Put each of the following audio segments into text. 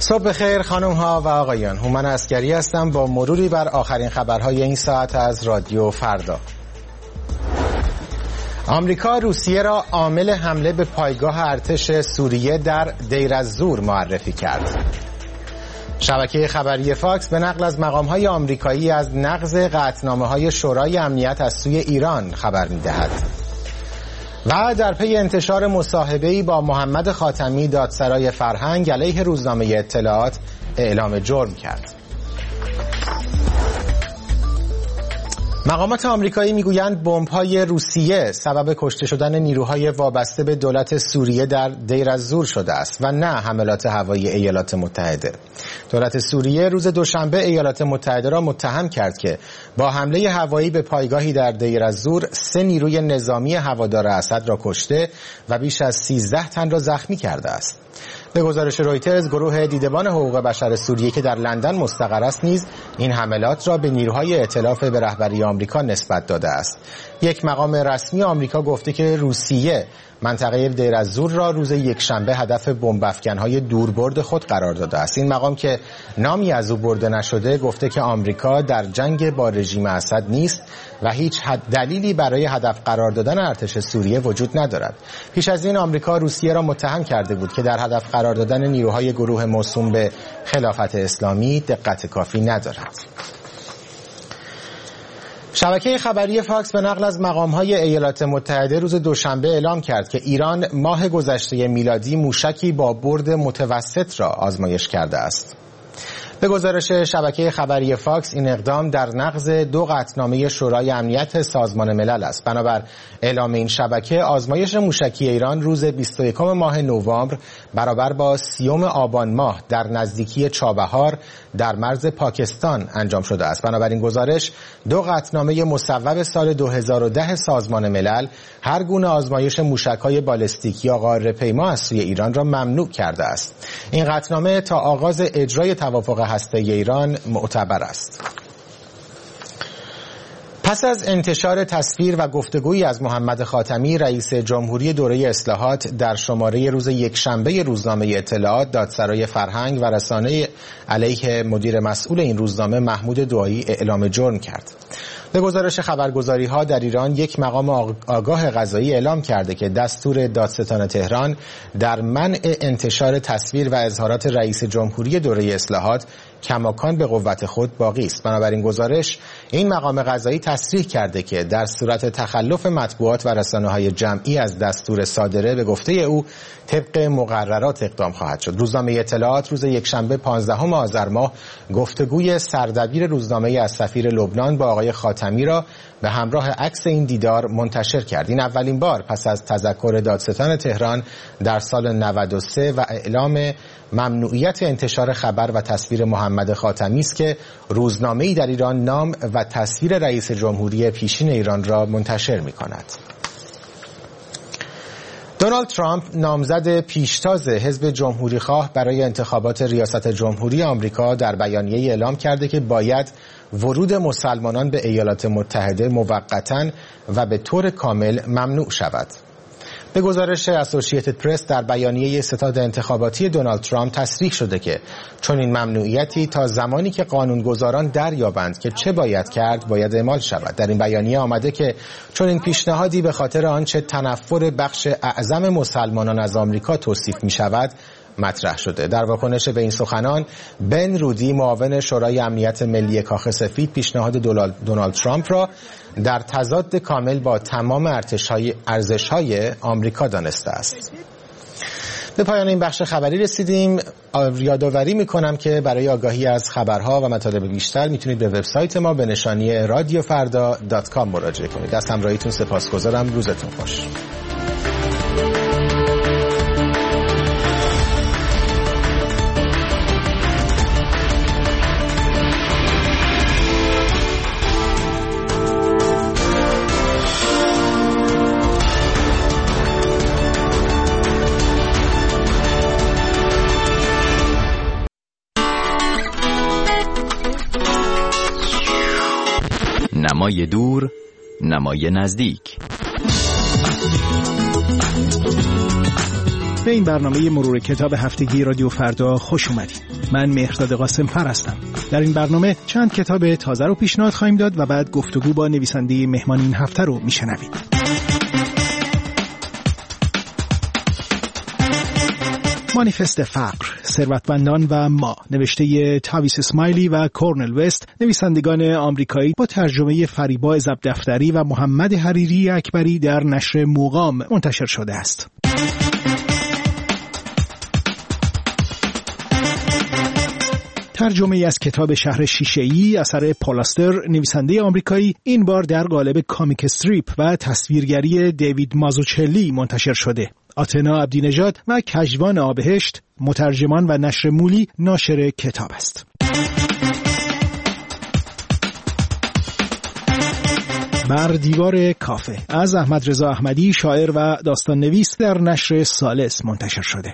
صبح بخیر خانم ها و آقایان، هومن عسگری هستم با مروری بر آخرین خبرهای این ساعت از رادیو فردا. آمریکا روسیه را عامل حمله به پایگاه ارتش سوریه در دیر الزور معرفی کرد. شبکه خبری فاکس به نقل از مقام‌های آمریکایی از نقض قطعنامه‌های شورای امنیت از سوی ایران خبر می‌دهد. و در پی انتشار مصاحبه‌ای با محمد خاتمی، دادسرای فرهنگ علیه روزنامه اطلاعات اعلام جرم کرد. مقامات آمریکایی میگویند بمب‌های روسیه سبب کشته شدن نیروهای وابسته به دولت سوریه در دیر الزور شده است و نه حملات هوایی ایالات متحده. دولت سوریه روز دوشنبه ایالات متحده را متهم کرد که با حمله هوایی به پایگاهی در دیر الزور 3 نیروی نظامی هوادار اسد را کشته و بیش از 13 تن را زخمی کرده است. به گزارش رویترز، گروه دیدبان حقوق بشر سوریه که در لندن مستقر است نیز این حملات را به نیروهای ائتلاف به رهبری آمریکا نسبت داده است. یک مقام رسمی آمریکا گفته که روسیه منطقه دیر الزور را روز یکشنبه هدف بمب افکن‌های دوربرد خود قرار داده است. این مقام که نامی از او برده نشده گفته که آمریکا در جنگ با رژیم اسد نیست و هیچ دلیلی برای هدف قرار دادن ارتش سوریه وجود ندارد. پیش از این آمریکا روسیه را متهم کرده بود که در هدف قرار دادن نیروهای گروه موسوم به خلافت اسلامی دقت کافی ندارد. شبکه خبری فاکس به نقل از مقام‌های ایالات متحده روز دوشنبه اعلام کرد که ایران ماه گذشته میلادی موشکی با برد متوسط را آزمایش کرده است. به گزارش شبکه خبری فاکس این اقدام در نقض 2 قطعنامه شورای امنیت سازمان ملل است. بنابر اعلام این شبکه آزمایش موشکی ایران روز 21 ماه نوامبر برابر با 30 آبان ماه در نزدیکی چابهار در مرز پاکستان انجام شده است. بنابراین گزارش 2 قطعنامه مصوب سال 2010 سازمان ملل هر گونه آزمایش موشک‌های بالستیک یا قاره‌پیما از سوی ایران را ممنوع کرده است. این قطعنامه تا آغاز اجرای توافق هسته‌ای ایران معتبر است. پس از انتشار تصویر و گفتگویی از محمد خاتمی، رئیس جمهوری دوره اصلاحات در شماره روز یکشنبه روزنامه اطلاعات، دادسرای فرهنگ و رسانه علیه مدیر مسئول این روزنامه محمود دعایی اعلام جرم کرد. به گزارش خبرگزاری‌ها در ایران یک مقام آگاه قضایی اعلام کرده که دستور دادستان تهران در منع انتشار تصویر و اظهارات رئیس جمهوری دوره اصلاحات کماکان به قوت خود باقی است. بنابراین گزارش این مقام قضایی تصریح کرده که در صورت تخلف مطبوعات و رسانه‌های جمعی از دستور صادره به گفته او طبق مقررات اقدام خواهد شد. روزنامه اطلاعات روز یکشنبه 15 آذر ماه گفتگوی سردبیر روزنامه از سفیر لبنان با آقای خاتمی را به همراه عکس این دیدار منتشر کرد. این اولین بار پس از تذکر دادستان تهران در سال 93 و اعلام ممنوعیت انتشار خبر و تصویر محمد خاتمی است که روزنامه‌ای در ایران نام و تصویر رئیس جمهوری پیشین ایران را منتشر می‌کند. دونالد ترامپ، نامزد پیشتاز حزب جمهوریخواه برای انتخابات ریاست جمهوری آمریکا، در بیانیه‌ای اعلام کرده که باید ورود مسلمانان به ایالات متحده موقتاً و به طور کامل ممنوع شود. به گزارش اسوسییتد پرس، در بیانیه ستاد انتخاباتی دونالد ترامپ تصریح شده که چون این ممنوعیتی تا زمانی که قانونگذاران دریابند که چه باید کرد باید اعمال شود. در این بیانیه آمده که چون این پیشنهادی به خاطر آنچه تنفر بخش اعظم مسلمانان از آمریکا توصیف می شود مطرح شده. در واکنش به این سخنان، بن رودی، معاون شورای امنیت ملی کاخ سفید، پیشنهاد دونالد ترامپ را در تضاد کامل با تمام ارزش‌های آمریکا دانسته است. به پایان این بخش خبری رسیدیم. یادآوری می‌کنم که برای آگاهی از خبرها و مطالب بیشتر میتونید به وبسایت ما به نشانی radiofarda.com مراجعه کنید. از همراهیتون سپاسگزارم. روزتون خوش. نمای دور، نمای نزدیک. به این برنامه مرور کتاب هفتگی رادیو فردا خوش اومدید. من مهرداد قاسم‌فر هستم. در این برنامه چند کتاب تازه رو پیشنهاد خواهیم داد و بعد گفتگو با نویسنده مهمان این هفته رو میشنوید. مانیفست فقر، ثروتمندان و ما، نوشته تاویس اسماعیلی و کورنل وست، نویسندگان آمریکایی، با ترجمه فریبا زبدفتری و محمد حریری اکبری در نشر مقام منتشر شده است. ترجمه از کتاب شهر شیشه‌ای اثر پولاستر، نویسنده آمریکایی، این بار در قالب کامیک استریپ و تصویرگری دیوید مازوچلی منتشر شده. آتنا عبدی‌نژاد و کجوان آبهشت، مترجمان و نشر مولی، ناشر کتاب است. بر دیوار کافه از احمد رضا احمدی، شاعر و داستان نویس، در نشر ثالث منتشر شده.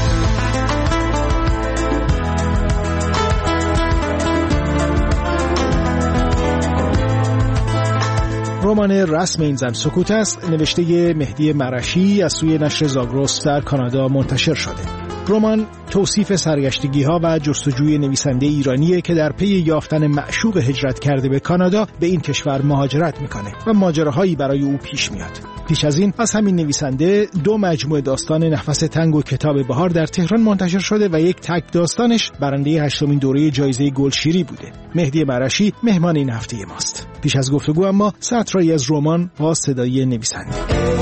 رمان رسم این زن سکوت است، نوشته مهدی مرشی، از سوی نشر زاگرس در کانادا منتشر شده. رمان توصیف سرگشتگی‌ها و جستجوی نویسنده ایرانیه که در پی یافتن معشوق هجرت کرده به کانادا به این کشور مهاجرت میکنه و ماجراهایی برای او پیش میاد. پیش از این از همین نویسنده 2 مجموعه داستان نفس تنگ و کتاب بهار در تهران منتشر شده و یک تک داستانش برنده 8مین دوره جایزه گلشیری بوده. مهدی مرشی مهمان این هفته ماست. پیش از گفتگو اما سطرایی از رمان با صدای نویسنده.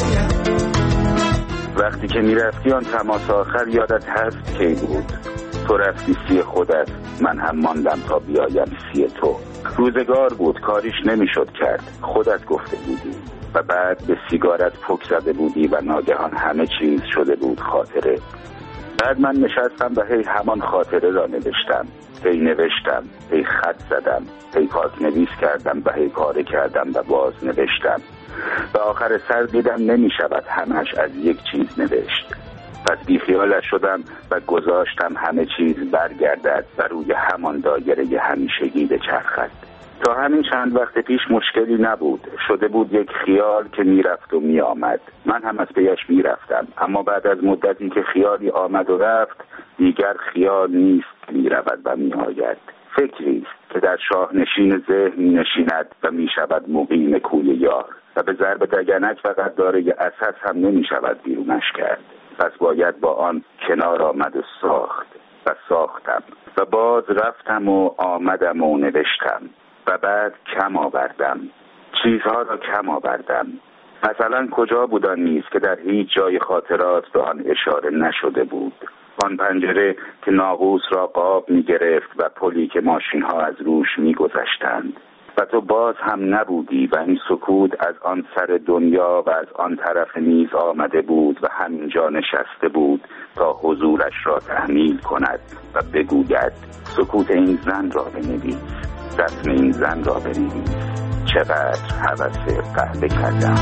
وقتی که میرفتی آن تماس آخر یادت هست کی بود؟ تو رفتی سی خودت، من هم ماندم تا بیایم سی تو. روزگار بود کاریش نمیشد کرد، خودت گفته بودی و بعد به سیگارت پک زده بودی و ناگهان همه چیز شده بود خاطره. بعد من نشستم و هی همان خاطره را نوشتم، هی نوشتم، هی خط زدم، هی پاک نویس کردم و هی پاره کردم و باز نوشتم و آخر سر دیدم نمی شود همش از یک چیز نوشت. پس بیخیالش شدم و گذاشتم همه چیز برگردد و روی همان دایره همیشگی بچرخد. تا همین چند وقت پیش مشکلی نبود، شده بود یک خیال که میرفت و میآمد. من هم از پیش میرفتم، اما بعد از مدتی که خیالی آمد و رفت، دیگر خیال نیست میرود و میآید. فکری است که در شاهنشین ذهن نشیند و میشود مقیم کوی یار و به ضرب دگنک و قداره اساس هم نمیشود بیرونش کرد. پس باید با آن کنار آمد و ساخت و ساختم و باز رفتم و آمدم و نوشتم و بعد کم آوردم، چیزها را کم آوردم. مثلا کجا بود آن میز که در هیچ جای خاطرات به آن اشاره نشده بود؟ آن پنجره که ناقوس را قاب می گرفت و پلی که ماشین ها از روش می گذشتند و تو باز هم نبودی و این سکوت از آن سر دنیا و از آن طرف میز آمده بود و همینجا نشسته بود تا حضورش را تحمیل کند و بگوید سکوت این زن را بنویس، رسم این زن را بنویس، چقدر هوس قهوه کردم.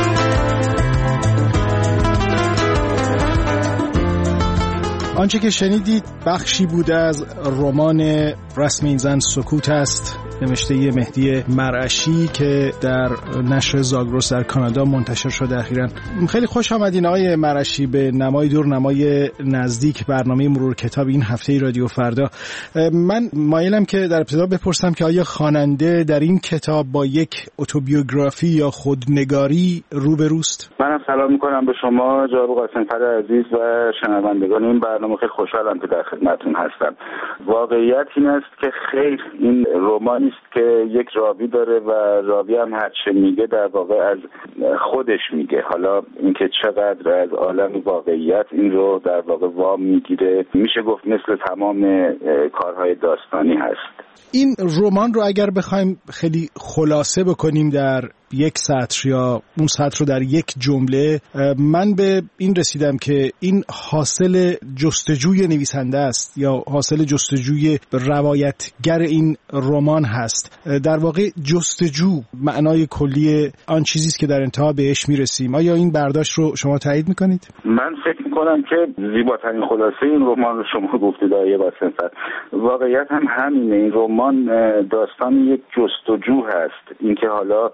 آنچه که شنیدید بخشی بوده از رمان رسم این زن سکوت است، نوشته مهدی مرعشی که در نشر زاگرس در کانادا منتشر شده اخیراً. خیلی خوش آمدین آقای مرعشی به نمای دور نمای نزدیک برنامه مرور کتاب این هفته رادیو فردا. من مایلم که در ابتدا بپرسم که آیا خواننده در این کتاب با یک اتوبیوگرافی یا خودنگاری روبروست؟ منم سلام میکنم به شما جناب قاسم‌فر عزیز و شنوندگان این برنامه. خیلی خوشحالم که در خدمتتون هستم. واقعیت این است که خیر این رمانی است که یک راوی داره و راوی هم هر چه میگه در واقع از خودش میگه. حالا اینکه چقدر از عالم واقعیت این رو در واقع وام میگیره، میشه گفت مثل تمام کارهای داستانی هست. این رمان رو اگر بخوایم خیلی خلاصه بکنیم در یک سطر یا اون سطر رو در یک جمله، من به این رسیدم که این حاصل جستجوی نویسنده است یا حاصل جستجوی روایتگر این رمان هست. در واقع جستجو معنای کلی آن چیزی است که در انتها بهش میرسیم. آیا این برداشت رو شما تایید میکنید؟ من فکر میکنم که زیباترین خلاصه این رمان رو شما گفتید آقای قاسم‌فر. واقعیت هم همینه. این رمان داستان یک جستجو هست. اینکه حالا این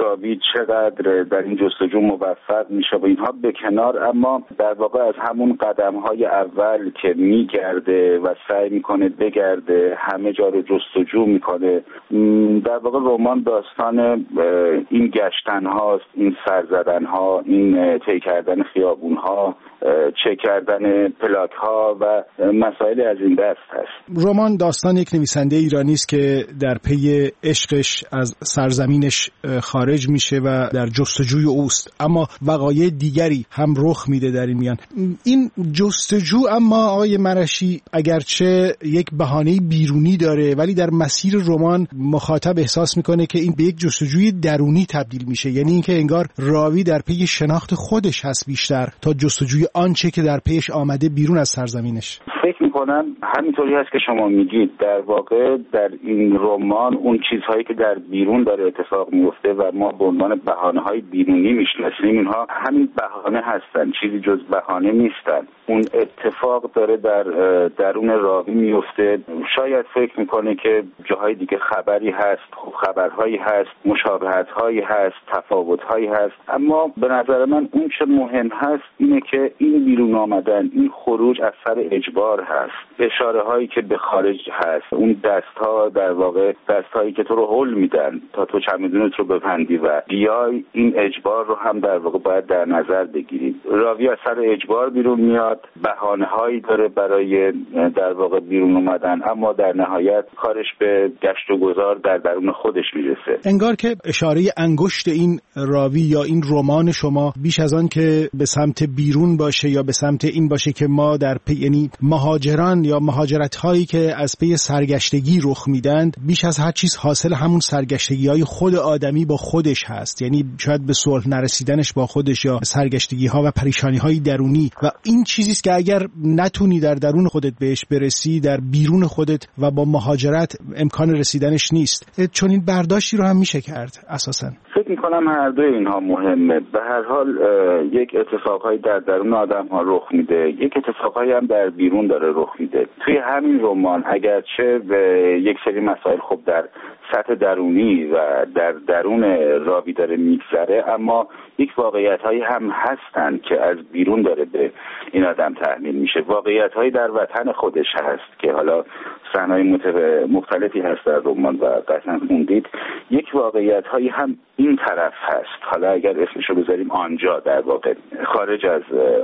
راوی چقدر در این جستجو موفق میشه و اینها به کنار، اما در واقع از همون قدم‌های اول که میگرده و سعی میکنه بگرده، همه جا رو جستجو میکنه. در واقع رمان داستان این گشتن هاست، این سر زدن ها، این طی کردن خیابون ها، چک کردن پلاک ها و مسائل از این دست هست. رمان داستان یک نویسنده ایرانی است که در پی عشقش از سرزمینش خارج میشه و در جستجوی اوست، اما وقایع دیگری هم رخ میده در این میان. این جستجو اما آقای مرشی اگرچه یک بهانه بیرونی داره، ولی در مسیر رمان مخاطب احساس میکنه که این به یک جستجوی درونی تبدیل میشه، یعنی اینکه انگار راوی در پی شناخت خودش هست بیشتر تا جستجوی آنچه که در پیش آمده بیرون از سرزمینش. فکر میکنم همینطوری هست که شما میگید. در واقع در این رمان اون چیزهایی که در بیرون داره اتفاق میفته و ما به عنوان بهانه‌های بیرونی میشناسیم، اینها همین بهانه هستن، چیزی جز بهانه نیستن. اون اتفاق داره در درون راوی میفته. شاید فکر میکنه که جاهای دیگه خبری هست، خبرهایی هست، مشابهت‌هایی هست، تفاوت‌هایی هست، اما به نظر من اون چه مهم هست اینه که این بیرون آمدن، این خروج از سر اجبار هست. اشاره هایی که به خارج هست، اون دست‌ها در واقع دست‌هایی که تو رو هول میدن تا تو چمدونت رو ببندی و بیای، این اجبار رو هم در واقع باید در نظر بگیرید. راوی از سر اجبار بیرون میاد، بهانه‌هایی داره برای در واقع بیرون اومدن، اما در نهایت کارش به گشت و گذار در درون خودش میرسه. انگار که اشاره انگشت این راوی یا این رمان شما بیش از آن که به سمت بیرون باشه یا به سمت این باشه که ما در یعنی مهاجران یا مهاجرت‌هایی که از پی سرگشتگی رخ میدند، بیش از هر چیز حاصل همون سرگشتگی‌های خود آدمی با خودش هست، یعنی شاید به صلح نرسیدنش با خودش یا سرگشتگی‌ها و پریشانی‌های درونی، و این چیزی است که اگر نتونی در درون خودت بهش برسی، در بیرون خودت و با مهاجرت امکان رسیدنش نیست. چون این برداشتی رو هم میشه کرد اساساً. فکر می‌کنم هر دوی اینها مهمه. به هر حال یک اتفاقایی در درون آدم‌ها رخ میده، یک اتفاقایی هم در بیرون داره رخ میده. توی همین رمان اگرچه به یک سری مسائل خب در سطح درونی و در درون راوی داره میگذره، اما یک واقعیت‌هایی هم هستن که از بیرون داره به این آدم تحمیل میشه. واقعیت‌هایی در وطن خودش هست که حالا صحنه‌های مختلفی هست در رمان و قطعاً خوندید. یک واقعیت‌هایی هم این طرف هست، حالا اگر اسمشو بذاریم آنجا، در واقع خارج از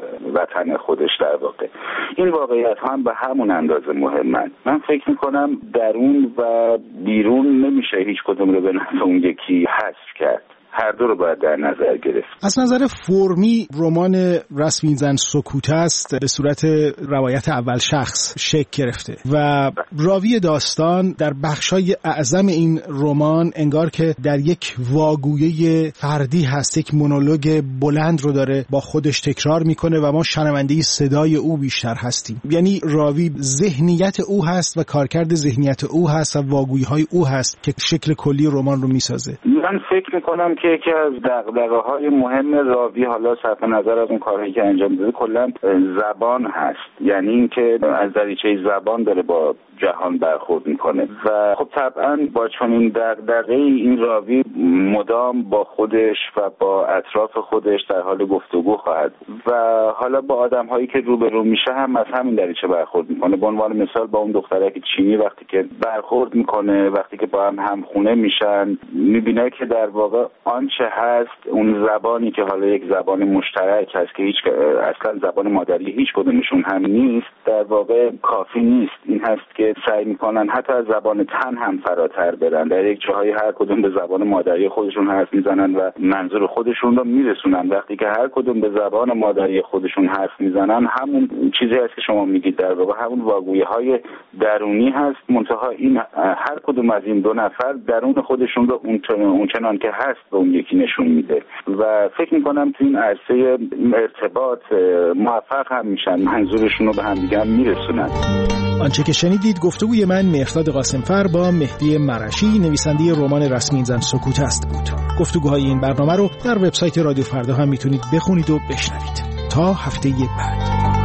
وطن خودش. در واقع این واقعیت‌ها هم به همون اندازه مهمن. من فکر می‌کنم درون و بیرون نمیشه هیچ کدوم رو به نفع اون یکی حذف کرد. هر دو رو باید در نظر گرفت. از نظر فرمی رمان رسم این زن سکوت است به صورت روایت اول شخص شکل گرفته و راوی داستان در بخشای اعظم این رمان انگار که در یک واگویه فردی هست، یک مونولوگ بلند رو داره با خودش تکرار میکنه و ما شنونده صدای او بیشتر هستیم. یعنی راوی ذهنیت او هست و کارکرد ذهنیت او هست و واگویی‌های او هست که شکل کلی رمان رو میسازه. من فکر میکنم که یکی از دغدغه‌های مهم راوی، حالا صرف نظر از اون کارهایی که انجام میده، کلا زبان هست. یعنی اینکه از دریچه زبان داره با جهان برخورد میکنه و خب طبعا با چنین دغدغه‌ای این راوی مدام با خودش و با اطراف خودش در حال گفتگو خواهد و حالا با آدم‌هایی که روبرو میشه هم از همین دریچه برخورد میکنه. به عنوان مثال با اون دخترک چینی وقتی که برخورد میکنه، وقتی که با هم خونه میشن، میبینه که در واقع آنچه هست، اون زبانی که حالا یک زبان مشترک هست که هیچ اصلا زبان مادری هیچ کدومشون هم نیست، در واقع کافی نیست. این هست که سعی میکنن حتی از زبان تن هم فراتر برن، در یک جاهای هر کدوم به زبان مادری خودشون حرف میزنن و منظور خودشون رو میرسونن. وقتی که هر کدوم به زبان مادری خودشون حرف میزنن، همون چیزی هست که شما میگید، در واقع همون واگویی‌های درونی هست. منتها این هر کدوم از این دو نفر درون خودشون رو اونچنان که هست به اون یکی نشون میده و فکر میکنم تو این عرصه ارتباط موفق هم میشن، منظورشون رو به هم دیگه هم میرسونن. آنچه که شنیدید گفتگوی من مهرداد قاسمفر با مهدی مرشی، نویسنده رمان رسم این زن سکوت است بود. گفتگوهای این برنامه رو در وبسایت رادیو فردا هم میتونید بخونید و بشنوید. تا هفته بعد.